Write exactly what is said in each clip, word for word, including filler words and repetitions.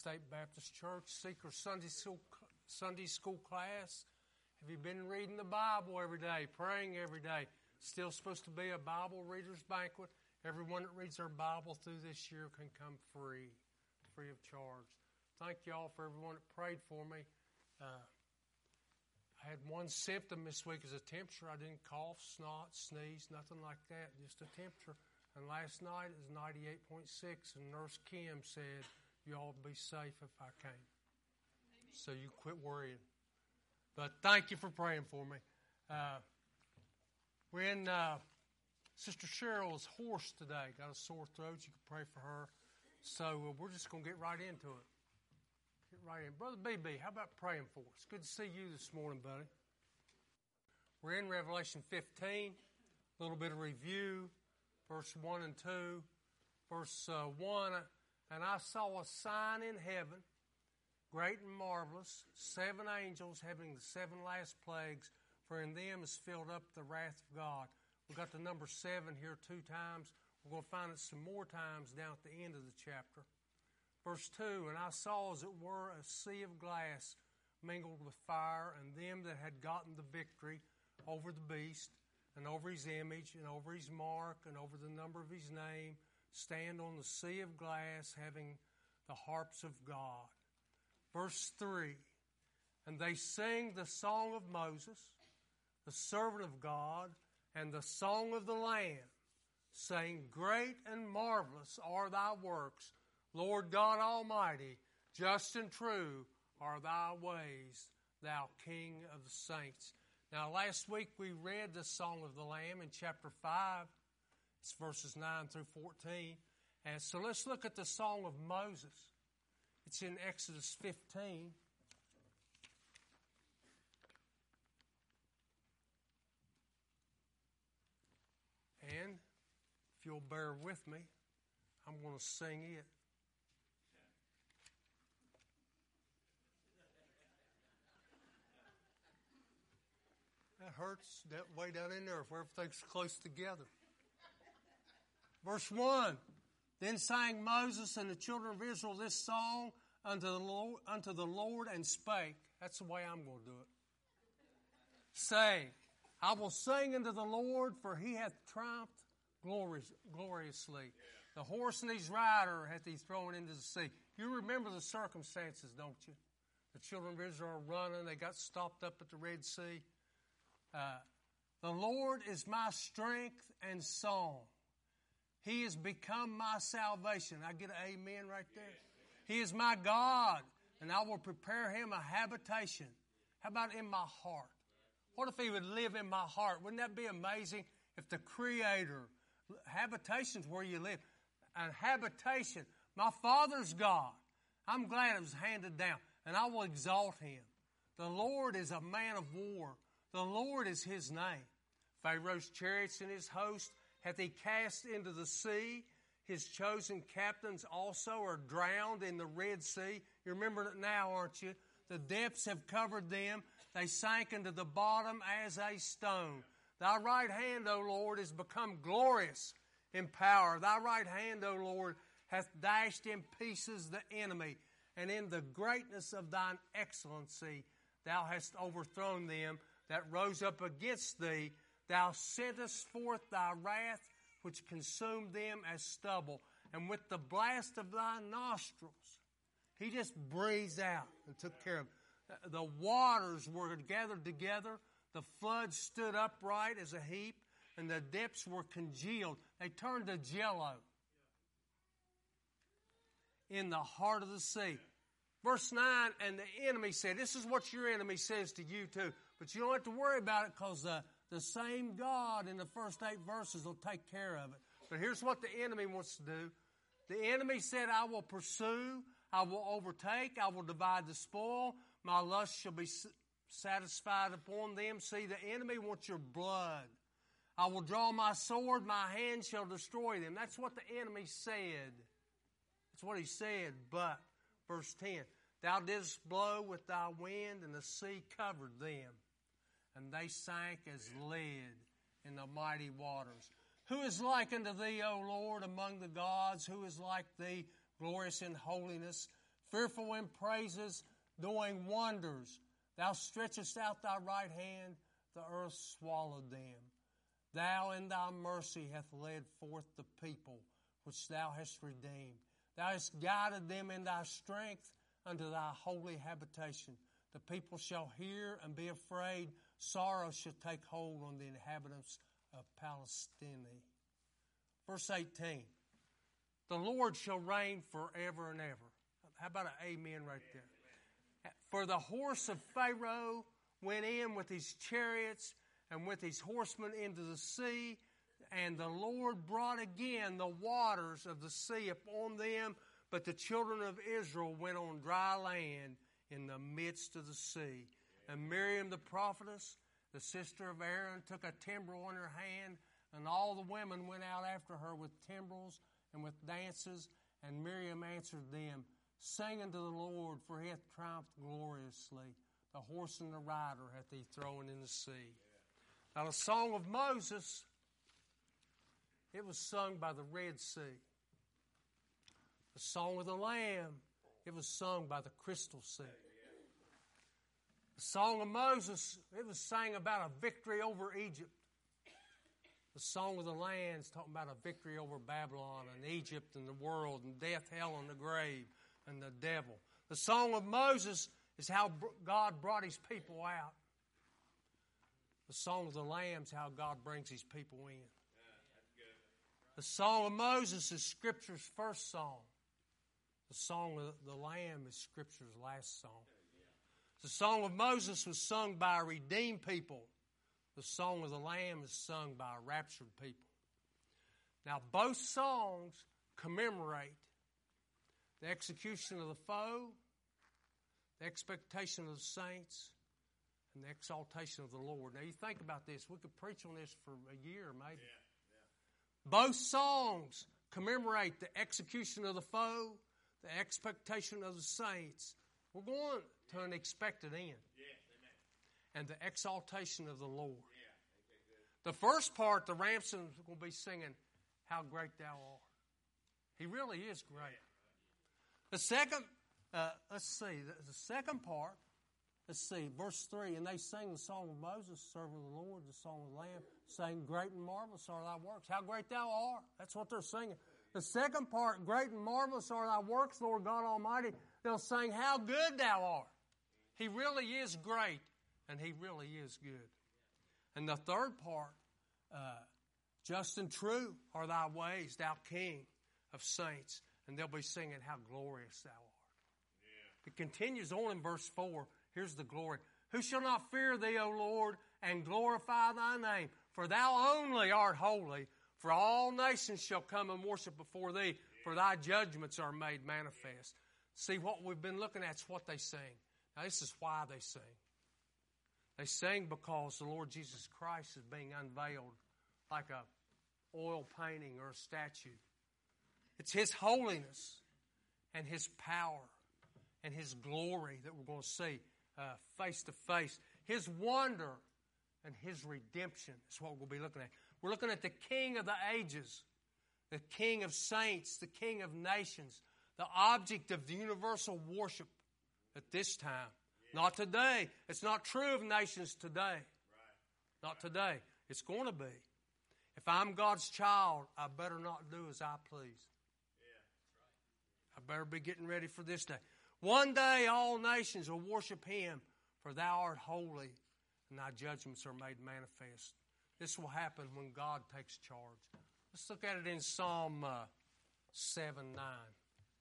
State Baptist Church Seeker Sunday School, Sunday School class. Have you been reading the Bible every day, praying every day? Still supposed to be a Bible reader's banquet. Everyone that reads their Bible through this year can come free, free of charge. Thank you all for everyone that prayed for me. Uh, I had one symptom this week as a temperature. I didn't cough, snot, sneeze, nothing like that, just a temperature. And last night it was ninety-eight point six, and Nurse Kim said, you all be safe if I came. Amen. So you quit worrying. But thank you for praying for me. Uh, we're in uh, Sister Cheryl's horse today. Got a sore throat. You can pray for her. So uh, we're just going to get right into it. Get right in. Brother B B, how about praying for us? Good to see you this morning, buddy. We're in Revelation fifteen. A little bit of review. Verse one and two. Verse uh, one, and I saw a sign in heaven, great and marvelous, seven angels having the seven last plagues, for in them is filled up the wrath of God. We've got the number seven here two times. We're going to find it some more times down at the end of the chapter. Verse two, and I saw as it were a sea of glass mingled with fire, and them that had gotten the victory over the beast, and over his image, and over his mark, and over the number of his name, stand on the sea of glass, having the harps of God. Verse three, and they sing the song of Moses, the servant of God, and the song of the Lamb, saying, great and marvelous are thy works, Lord God Almighty, just and true are thy ways, thou King of the saints. Now, last week we read the Song of the Lamb in chapter five. It's verses nine through fourteen. And so let's look at the Song of Moses. It's in Exodus fifteen. And if you'll bear with me, I'm going to sing it. That hurts that way down in there if everything's close together. Verse one, then sang Moses and the children of Israel this song unto the Lord, unto the Lord and spake. That's the way I'm going to do it. Saying, I will sing unto the Lord, for he hath triumphed glorious, gloriously. The horse and his rider hath he thrown into the sea. You remember the circumstances, don't you? The children of Israel are running. They got stopped up at the Red Sea. Uh, the Lord is my strength and song. He has become my salvation. I get an amen right there. He is my God, and I will prepare him a habitation. How about in my heart? What if he would live in my heart? Wouldn't that be amazing if the Creator, habitation's where you live, and habitation, my Father's God. I'm glad it was handed down, and I will exalt him. The Lord is a man of war. The Lord is his name. Pharaoh's chariots and his host hath he cast into the sea. His chosen captains also are drowned in the Red Sea. You remember it now, aren't you? The depths have covered them. They sank into the bottom as a stone. Thy right hand, O Lord, is become glorious in power. Thy right hand, O Lord, hath dashed in pieces the enemy. And in the greatness of thine excellency, thou hast overthrown them that rose up against thee. Thou sentest forth thy wrath, which consumed them as stubble. And with the blast of thy nostrils, he just breathed out and took care of them. The waters were gathered together. The flood stood upright as a heap, and the depths were congealed. They turned to jello in the heart of the sea. Verse nine, and the enemy said, this is what your enemy says to you too. But you don't have to worry about it because the, the same God in the first eight verses will take care of it. But here's what the enemy wants to do. The enemy said, I will pursue, I will overtake, I will divide the spoil. My lust shall be satisfied upon them. See, the enemy wants your blood. I will draw my sword, my hand shall destroy them. That's what the enemy said. That's what he said. But, verse ten, thou didst blow with thy wind, and the sea covered them, and they sank as lead in the mighty waters. Who is like unto thee, O Lord, among the gods? Who is like thee, glorious in holiness, fearful in praises, doing wonders. Thou stretchest out thy right hand, the earth swallowed them. Thou in thy mercy hast led forth the people, which thou hast redeemed. Thou hast guided them in thy strength unto thy holy habitation. The people shall hear and be afraid. Sorrow shall take hold on the inhabitants of Palestine. Verse eighteen. The Lord shall reign forever and ever. How about an amen right there? For the horse of Pharaoh went in with his chariots and with his horsemen into the sea, and the Lord brought again the waters of the sea upon them, but the children of Israel went on dry land in the midst of the sea. And Miriam the prophetess, the sister of Aaron, took a timbrel in her hand, and all the women went out after her with timbrels and with dances, and Miriam answered them, Sing unto the Lord, for he hath triumphed gloriously. The horse and the rider hath he thrown in the sea. Now the song of Moses, it was sung by the Red Sea. The song of the Lamb, it was sung by the Crystal Sea. The song of Moses, it was sang about a victory over Egypt. The song of the Lamb is talking about a victory over Babylon and Egypt and the world and death, hell, and the grave and the devil. The song of Moses is how God brought his people out. The song of the Lamb is how God brings his people in. The song of Moses is Scripture's first song. The song of the Lamb is Scripture's last song. The song of Moses was sung by a redeemed people. The song of the Lamb is sung by a raptured people. Now, both songs commemorate the execution of the foe, the expectation of the saints, and the exaltation of the Lord. Now, you think about this. We could preach on this for a year, maybe. Yeah, yeah. Both songs commemorate the execution of the foe, the expectation of the saints. We're going to an expected end. Yeah, and the exaltation of the Lord. Yeah. The first part, the Ramsons are going to be singing, How Great Thou Art. He really is great. The second, uh, let's see, the, the second part, let's see, verse three, and they sang the song of Moses, servant of the Lord, the song of the Lamb, saying, Great and marvelous are thy works. How great thou art. That's what they're singing. The second part, great and marvelous are thy works, Lord God Almighty. They'll sing, How good thou art. He really is great, and he really is good. And the third part, uh, just and true are thy ways, thou King of saints. And they'll be singing, How glorious thou art. Yeah. It continues on in verse four. Here's the glory. Who shall not fear thee, O Lord, and glorify thy name? For thou only art holy. For all nations shall come and worship before thee, for thy judgments are made manifest. See, what we've been looking at is what they sing. Now, this is why they sing. They sing because the Lord Jesus Christ is being unveiled like a oil painting or a statue. It's His holiness and His power and His glory that we're going to see uh, face to face. His wonder and His redemption is what we'll be looking at. We're looking at the King of the ages, the King of saints, the King of nations, the object of the universal worship at this time. Yeah. Not today. It's not true of nations today. Right. Not today. It's going to be. If I'm God's child, I better not do as I please. I better be getting ready for this day. One day all nations will worship Him, for thou art holy, and thy judgments are made manifest. This will happen when God takes charge. Let's look at it in Psalm uh, seven nine.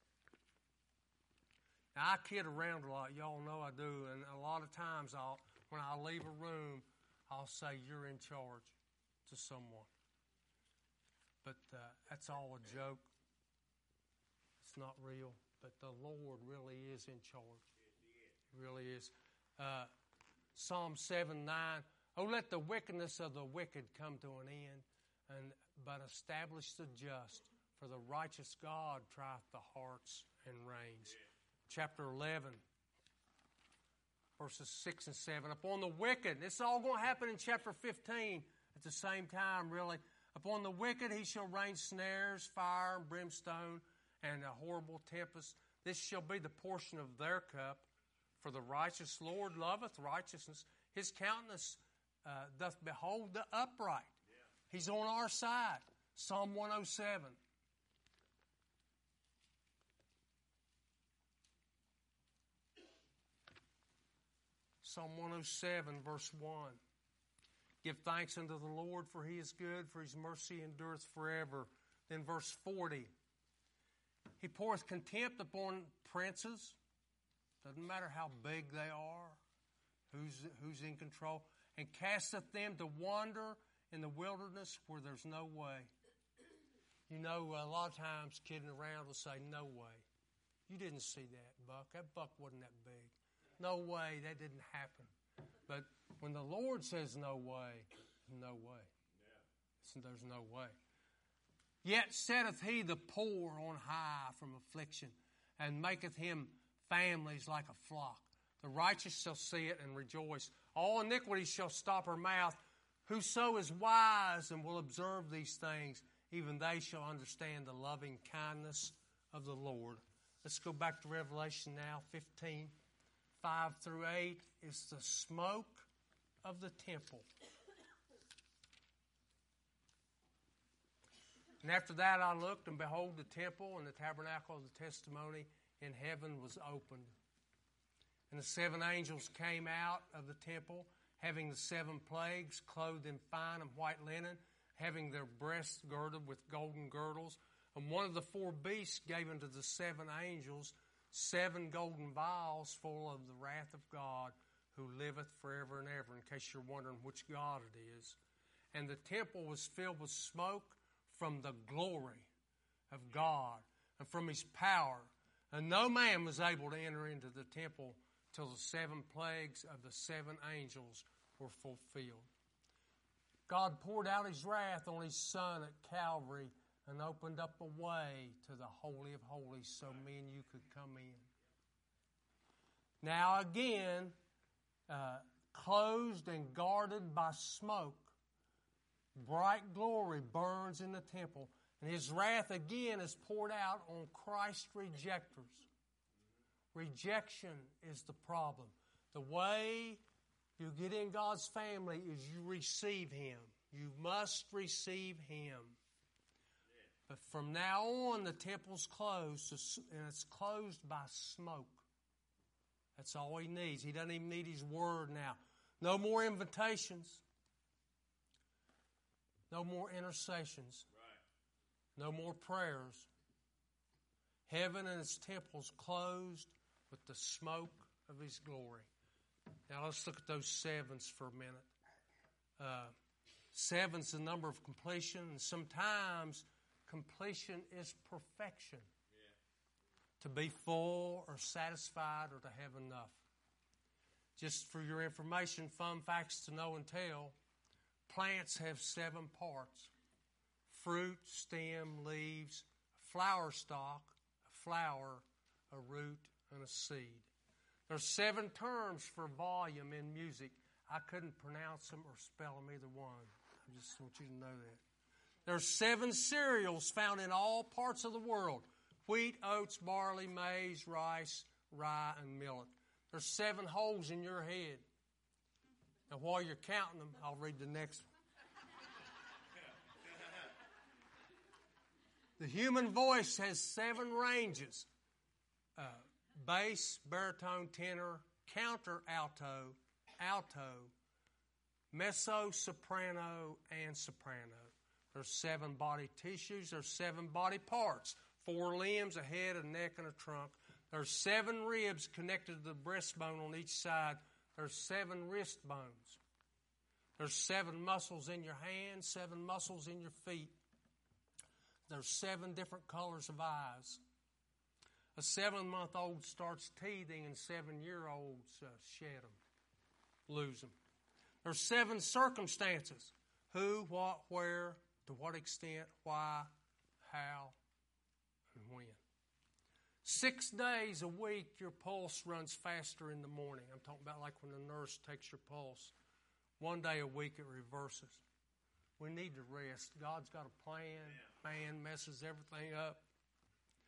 Now, I kid around a lot. Y'all know I do. And a lot of times I'll, when I leave a room, I'll say, You're in charge to someone. But uh, that's all a joke. It's not real, but the Lord really is in charge. He really is. Uh, Psalm seven nine, Oh, let the wickedness of the wicked come to an end, and but establish the just, for the righteous God trieth the hearts and reins. Chapter eleven, verses six and seven. Upon the wicked, this is all going to happen in chapter fifteen at the same time, really. Upon the wicked he shall rain snares, fire, and brimstone, and a horrible tempest. This shall be the portion of their cup. For the righteous Lord loveth righteousness. His countenance uh, doth behold the upright. He's on our side. Psalm one oh seven. Psalm one oh seven, verse one. Give thanks unto the Lord, for He is good, for His mercy endureth forever. Then verse forty. He poureth contempt upon princes. Doesn't matter how big they are, who's, who's in control. And casteth them to wander in the wilderness where there's no way. You know, a lot of times kidding around will say, no way. You didn't see that buck. That buck wasn't that big. No way. That didn't happen. But when the Lord says no way, no way. Yeah. There's no way. Yet setteth He the poor on high from affliction, and maketh him families like a flock. The righteous shall see it and rejoice. All iniquity shall stop her mouth. Whoso is wise and will observe these things, even they shall understand the loving kindness of the Lord. Let's go back to Revelation now, fifteen, five through eight. It's the smoke of the temple. And after that I looked, and behold, the temple and the tabernacle of the testimony in heaven was opened. And the seven angels came out of the temple, having the seven plagues, clothed in fine and white linen, having their breasts girded with golden girdles. And one of the four beasts gave unto the seven angels seven golden vials full of the wrath of God, who liveth forever and ever, in case you're wondering which God it is. And the temple was filled with smoke from the glory of God and from His power. And no man was able to enter into the temple till the seven plagues of the seven angels were fulfilled. God poured out His wrath on His Son at Calvary and opened up a way to the Holy of Holies so me and you could come in. Now again, uh, closed and guarded by smoke, bright glory burns in the temple, and His wrath again is poured out on Christ's rejectors. Rejection is the problem. The way you get in God's family is you receive Him. You must receive Him. But from now on, the temple's closed, and it's closed by smoke. That's all He needs. He doesn't even need His word now. No more invitations. No more intercessions. Right. No more prayers. Heaven and its temples closed with the smoke of His glory. Now let's look at those sevens for a minute. Uh, seven's the number of completion, and sometimes completion is perfection. Yeah. To be full or satisfied or to have enough. Just for your information, fun facts to know and tell. Plants have seven parts. Fruit, stem, leaves, a flower stalk, a flower, a root, and a seed. There's seven terms for volume in music. I couldn't pronounce them or spell them either one. I just want you to know that. There's seven cereals found in all parts of the world. Wheat, oats, barley, maize, rice, rye, and millet. There's seven holes in your head. Now, while you're counting them, I'll read the next one. The human voice has seven ranges. Uh, bass, baritone, tenor, counter alto, alto, mezzo, soprano, and soprano. There's seven body tissues. There's seven body parts. Four limbs, a head, a neck, and a trunk. There's seven ribs connected to the breastbone on each side. There's seven wrist bones. There's seven muscles in your hands, seven muscles in your feet. There's seven different colors of eyes. A seven-month-old starts teething, and seven-year-olds uh, shed them, lose them. There's seven circumstances: who, what, where, to what extent, why, how, and when. Six days a week, your pulse runs faster in the morning. I'm talking about like when the nurse takes your pulse. One day a week, it reverses. We need to rest. God's got a plan. Man messes everything up.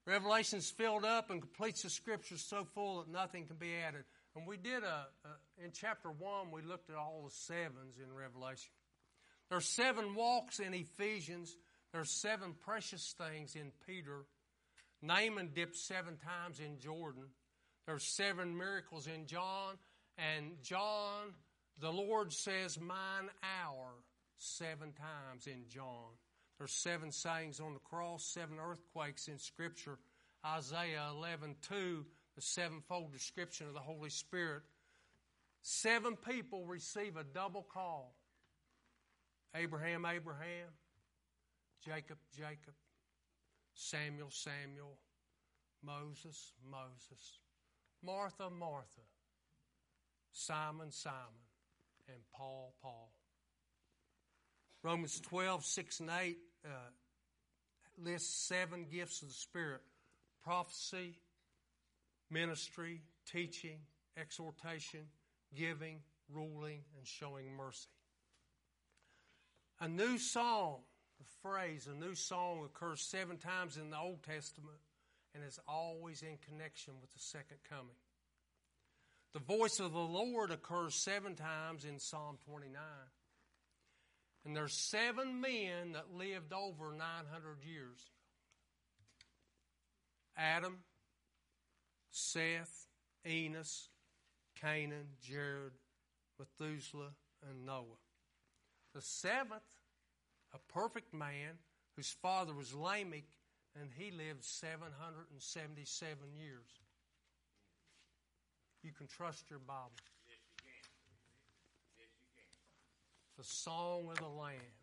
Revelation's filled up and completes the Scriptures so full that nothing can be added. And we did a, a in chapter one, we looked at all the sevens in Revelation. There's seven walks in Ephesians. There's seven precious things in Peter. Naaman dipped seven times in Jordan. There's seven miracles in John. And John, the Lord says, mine hour, seven times in John. There's seven sayings on the cross, seven earthquakes in Scripture. Isaiah eleven two, the sevenfold description of the Holy Spirit. Seven people receive a double call. Abraham, Abraham. Jacob, Jacob. Samuel, Samuel. Moses, Moses. Martha, Martha. Simon, Simon. And Paul, Paul. Romans twelve, six and eight uh, lists seven gifts of the Spirit. Prophecy, ministry, teaching, exhortation, giving, ruling, and showing mercy. A new song, a phrase, a new song occurs seven times in the Old Testament and is always in connection with the second coming. The voice of the Lord occurs seven times in Psalm twenty-nine. And there's seven men that lived over nine hundred years. Adam, Seth, Enos, Canaan, Jared, Methuselah, and Noah. The seventh, a perfect man whose father was Lamech, and he lived seven hundred seventy-seven years. You can trust your Bible. Yes, you can. Yes, you can. The song of the Lamb.